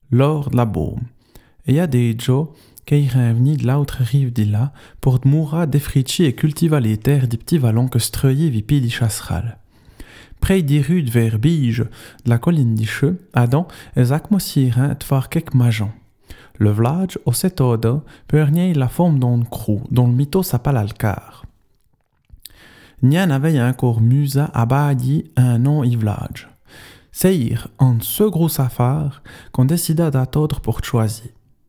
lors de la baume. Et y a des gens qui revenus de l'autre rive d'Illa pour moura défricher et cultiver les terres des petits vallons que streuillent vipi di chasseral. Près des rues de Verbige, de la colline d'Icheux, Adam, les acmosirin de faire quelques magens. Le village, au cet ordre, peut la forme d'un crou, dont le mytho s'appelle Alcar. Nien avait encore musa à badi un nom y village. C'est en ce gros safar qu'on décida d'attendre pour choisir.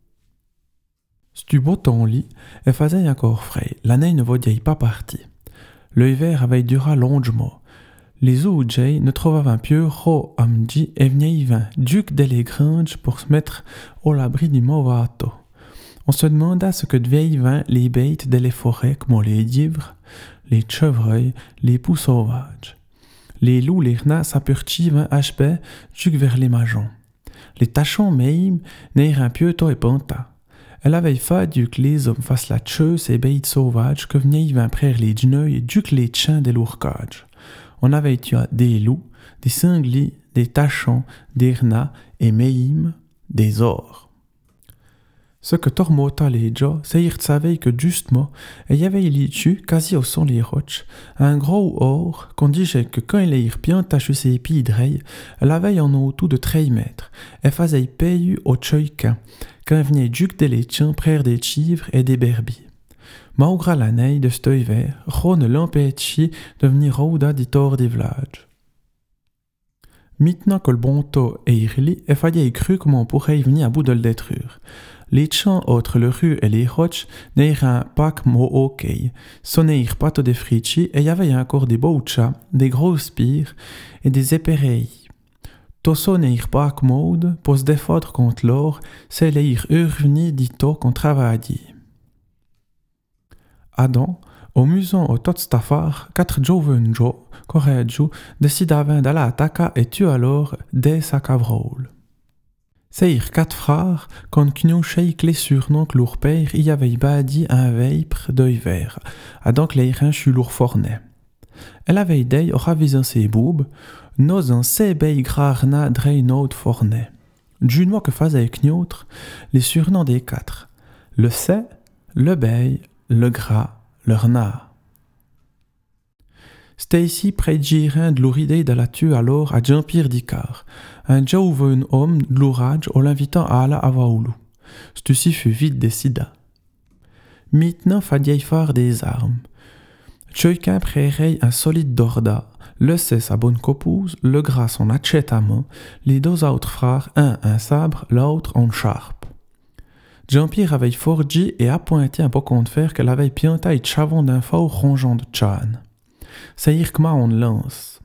Stu beau temps lit, et faisait encore frais, la neige ne voyait pas partir. L'hiver avait duré longtemps. Les oujay ne trouvaient un pieu ro amdi et venaient vin duc des les granges pour se mettre au l'abri du mauvais temps. On se demanda ce que devaient vin les bêtes des les forêts comme les livres, les chevreuils, les poux sauvages. Les loups, les renards s'apurtivent hb duc vers les magens. Les tachons même n'aient un pieu tôt et panta. Elle avait fait du que les hommes fassent la cheuse et bêtes sauvages que venaient vin près les genouilles du que les chiens des lourcages. On avait tué des loups, des sangliers, des tachons, des renards et même des ors. Ce que tormota les gens, c'est qu'ils savaient que justement, il y avait tu quasi au son les roches, un gros or qu'on disait que quand il y bien tachu ses pieds d'reille, elle avait en autour de 13 mètres, et faisait payer au tchoïka, quand venait duc des létiens près des chivres et des berbies. Malgré la neige de cet hiver, Ron ne l'empêchait de venir rouda du tort des villages. Maintenant que le bon temps est irli, il fallait y cru comment on pourrait y venir à bout de le détruire. Les champs entre le rue et les roches n'ayraient pas que mot ok, sonnèrent pas tout des frichis et y avait encore des beaux chats, des grosses pires et des épereilles. Tosso n'ayraient pas que mode pour se défendre contre l'or, c'est les revenus du temps qu'on travaillait. Adam, au muson au Totstafar, 4 jovens jo, Correggio, décidavent d'aller attaquer et tuer alors des sacavroles. C'est 4 frères qu'on knouchait les surnoms que leur père y avait bâti un vêpre d'hiver, à donc les reins sur leur fornet. Elle avait dit au ravisant ses boubes, nos en ses beilles grarna drainot fornet. Du mois que faisait knoutre, les surnoms des 4, le C, le beille, le gras, le renard. C'était ici près de Girin de l'ouridée de la tue alors à Jean-Pierre Dicard, un jovin homme de l'ourage en l'invitant à aller à Vaoulou. Ceci fut vite décidé. Maintenant fallait faire des armes. Chacun prérait un solide dorda, le C sa bonne copouse, le gras son hachette à main, les 2 autres frères, un sabre, l'autre en charpe. Jean-Pierre avait forgé et appointé un bocon de fer qu'elle avait pianté et chavon d'un fort rongeant de chan. C'est dire que on lance.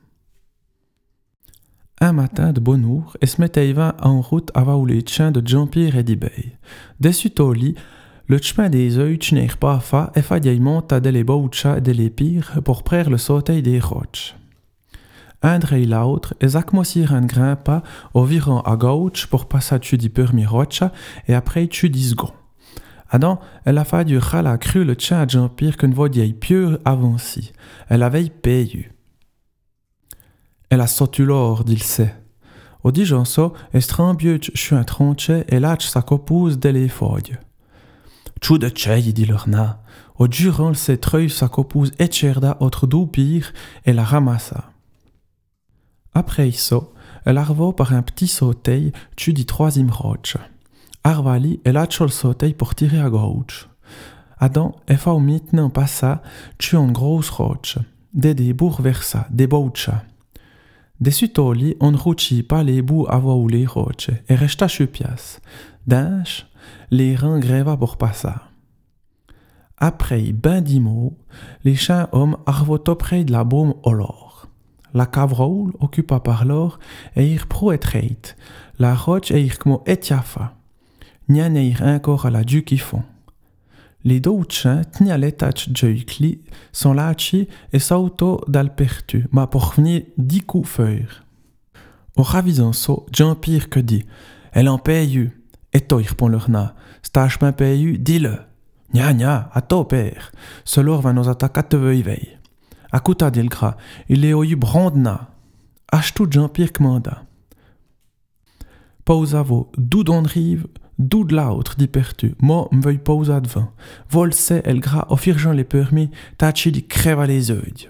Un matin de bonne heure, et se mettait en route avant les chiens de Jean-Pierre et d'Ibey. Dessus au lit, le chemin des œils n'était pas fait et fallait monter des les beaux chats et des les pires pour prendre le sauteil des roches. Un et l'autre, ils accmosirent un grimpa au virant à gauche pour passer dessus du premier roche et après dessus 10 secondes. Adam, elle a fallu la cru le tien à Jean-Pierre qu'une voyait pieux avancée. Elle avait payé. Elle a sauté l'or, dit le sait. Au dit j'en so, elle strambieux je un tronché et lâche sa copouse dès les feuilles. Tchou de tchèy, dit le renard. Au durant le sait treuil sa copouse écherda autre d'où pire et la ramassa. Après ça, elle arriva par un petit sauteil tu du 3e roche. Arvali, elle a le sauteil pour tirer à gauche. Adam, elle fait maintenant passer tu une grosse roche. Des bourgs versa, des bouchas. Dessus au lit, on ne rouchit pas les bouts avant ou les roches et resta sur pièce. D'inch, les rangs gréva pour passer. Après ben 10 mots, les chiens hommes arrivent auprès de la baume au lor. La cavroule occupa par l'or et ir pro et reit. La roche et ir como etiafa. Nien e ir encore à la du qui font. Les 2 chiens tenaient l'étage de cli, sont lâchés et sauto d'alpertu, ma pour venir 10 coups feuilles. Au ravisant ça, Jean-Pierre que dit, elle en paye. Et toi, il répond le renard, stage pas paye, dis-le. Nya, à toi, père. Celor va nous attaquer te veille. Akuta dit le gras, il est au brandna. Achetou Jean-Pierre commanda. Pausa vo, d'où d'on rive, d'où de l'autre, dit Pertu. Moi, m'veuille pausa devant. Vol sait, el gras, offirgeant les permis, tachi li crèva les yeux.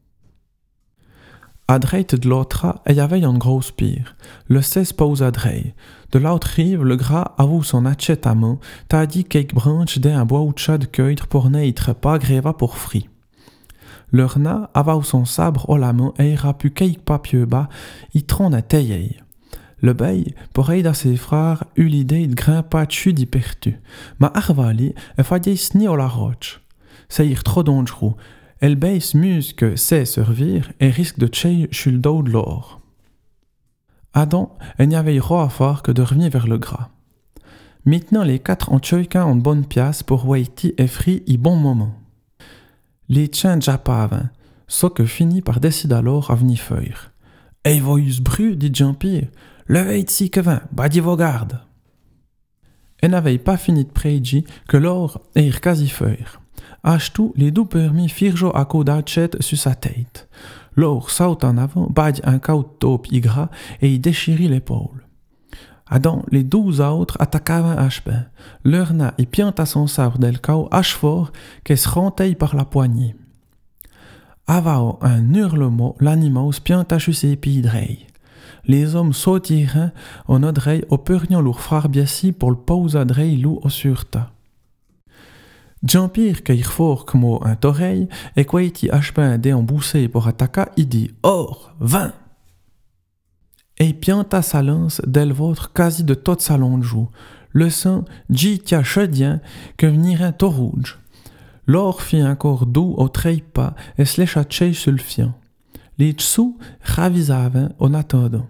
À droite de l'autre, il y avait une grosse pire. Le 16 pausa drei. De l'autre rive, le gras avoue son hachette à main, t'a dit quelques branches d'un bois ou de cueillir pour n'être pas gréva pour frit. Le renard avoue son sabre au la main et ira pu quelques papiers bas, y trône à tailler. Le bey, pour aider à ses frères, eut l'idée de grimper dessus d'y Pertu. Ma arvali, elle fallait sni au la roche. C'est ir trop dangereux. Elle bey s'muse que c'est servir et risque de tuer sur le dos de l'or. Adam, elle n'y avait rien à faire que de revenir vers le gras. Maintenant, les quatre ont chacun une bonne pièce pour Waiti et Free y bon moment. Les tiens déjà pas avant, ce que finit par décider alors à venir faire. Ei voyus bru, dit Jean-Pierre. Levez ici que vin, badi vos gardes. Elle n'avait pas fini de prédire que l'or est quasi faire. Achetou, les deux permis firent à coup d'achette sur sa tête. L'or saute en avant, badi un caout taupe y gras et y déchirit l'épaule. Adam, les 12 autres attaquaient un hachepin. Leur na y pianta son sabre del cao hache fort qu'elle se rentaille par la poignée. Avao un hurlement, l'animal se pianta sur ses pieds drei. Les hommes sautirent en odrei au pernion leur frère biassi pour le pause adrei lou au surta. Jean-Pierre cueille fort comme un toreil et quoi iti hachepin dé en boussé pour attaquer, il dit or, 20! Et pianta sa lance d'elle vôtre quasi de toute sa longue joue. Le sang jitia chedien que venirait tout rouge. L'or fit encore doux au treipa et se lécha tchei sur le fian. Les tchous ravisaven en attendant.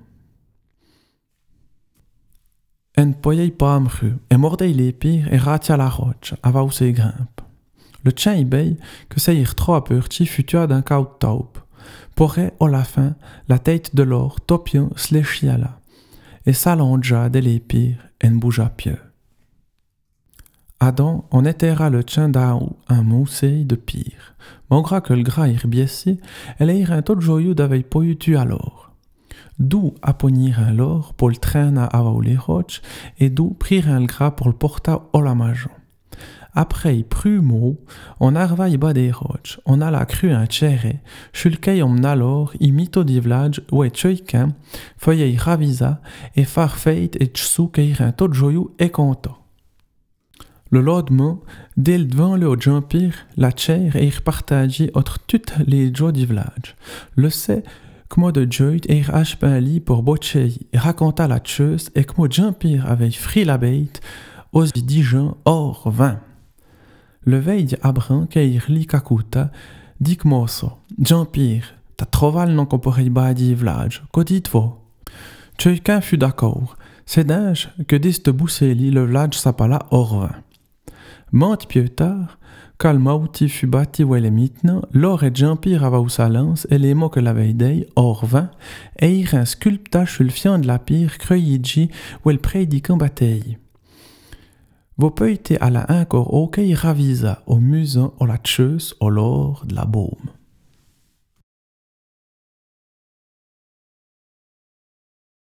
En poyei pas amru, et mordei les pires et ratia la roche, avant ses grimpes. Le tien ibei, que ça y trop aperti, futua d'un caout taupe. Pourrait, au la fin, la tête de l'or, topion, se léchia là, et s'allongea de les pires, et ne bougea pieux. Adam, on éterra le tien d'Aou, un mousseil de pire. Malgré que le gras y rebiessi, elle ira un tout joyeux d'avait poyutu alors. D'où apponir un l'or pour le traîner avant les roches et d'où prir un le gras pour le porter au la maison. Après, prumo, on arva y bas des roches, on a la cru un tchéré, sur lequel on alors y mito di village où est chouiquin, feuille ravisa et farfeit et tchsou qu'ir un tout joyeux et content. Le lendemain, dès le devant le Jean-Pierre, la tchère et repartageait entre toutes les joies du village. Le sait, comme de Joyt et hachepin lit pour botcher et raconta la chose et comme Jean-Pierre avait frit la bête, aux Dijon or 20. Le veille d'Abran qu'air li kakuta, dit que moi ça. Jean-Pierre, t'as trouvé le nom qu'on pourrait badi village, qu'au dites-vous? Chacun fut d'accord. C'est dingue que dès ce bousseli le village s'appela or 20. Mante pieux tard, Kalmauti fut bâti où elle est maintenant, l'or et Jean-Pierre avaient sa lance et les mots que l'avait dit, or 20, et il un sculptage sur le fian de la pire, creuillidji, où elle prédique en bataille. Vos peut à la encore auquel ravisa au muson, au la tcheuse, au l'or de la baume.